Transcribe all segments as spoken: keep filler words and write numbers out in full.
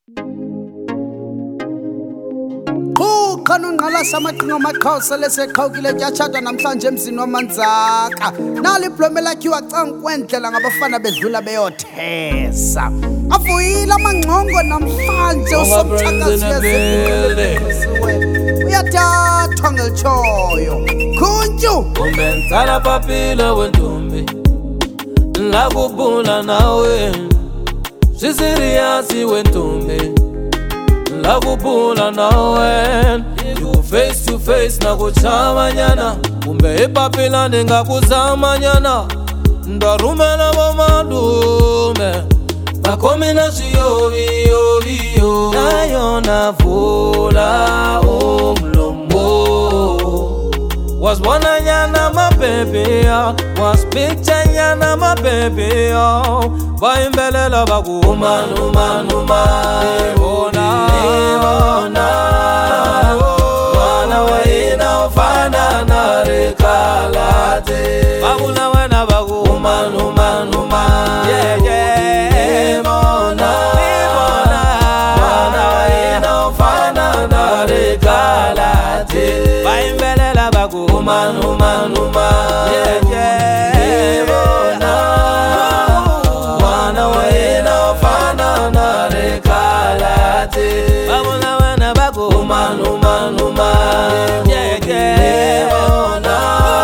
Khona unqala samaqhinga amaqhawusa leseqhawukile tyatshatha namhlanje emzini wamanzaka nalo iblome lakhiwa cankwendlela ngabafana bedlula beyothesa avuyile amangxongo namhlanje usomthakazi uyathathwa ngelitshoyo khuntshu umenzala papila wentombi lakubula nawe sisiriyasi wentombi lakubula nawe you face to face nakuchamanyana kumbe ipapila ndingakuzamanyana ndarumela bomalume bakomina ziyoviyoviyo nayo navula umlomo was bona nyana mababy was picture nyana mababy baimbelela bakumanuma bona bona wana waina ufana na rekalate babula wena bakumanuma yeah yeah bona bona wana waina ufana na rekalate baimbelela bakumanuma yeah yeah bona wana waina ufana na rekalate babula wena bakumanuma yeah yeah bona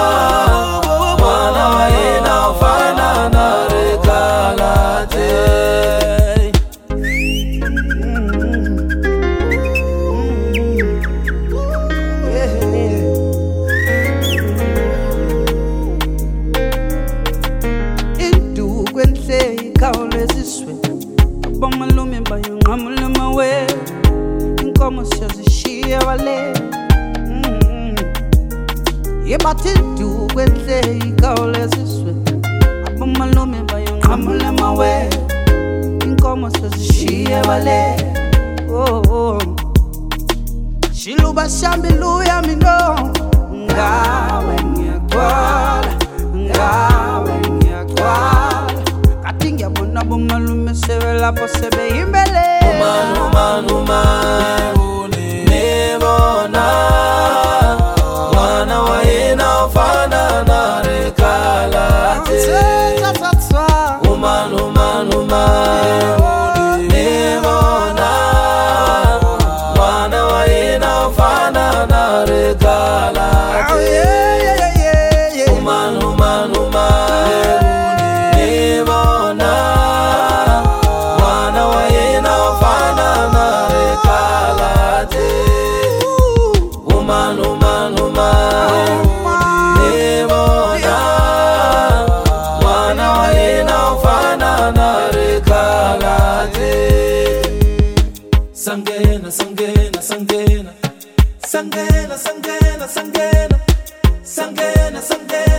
wana waina ufana na rekalate Malume bayunqamula mawe inkomo siyazishiya wale yebathi du kwenhle ikhawuleziswe abomalume bayunqamula mawe inkomo siyazishiya wale oh oh shiluba shambiluya mino ngawe ngiyaqwala ngawe ngiyaqwala kathi ngiyabona abomalume lapho sebe imbele umanuma nebona wana waina ufana na rekalate umanuma nebona wana waina ufana na rekalate umanuma nebona Sangena, sangena, sangena, sangena, sangena, sangena, sangena, sangena.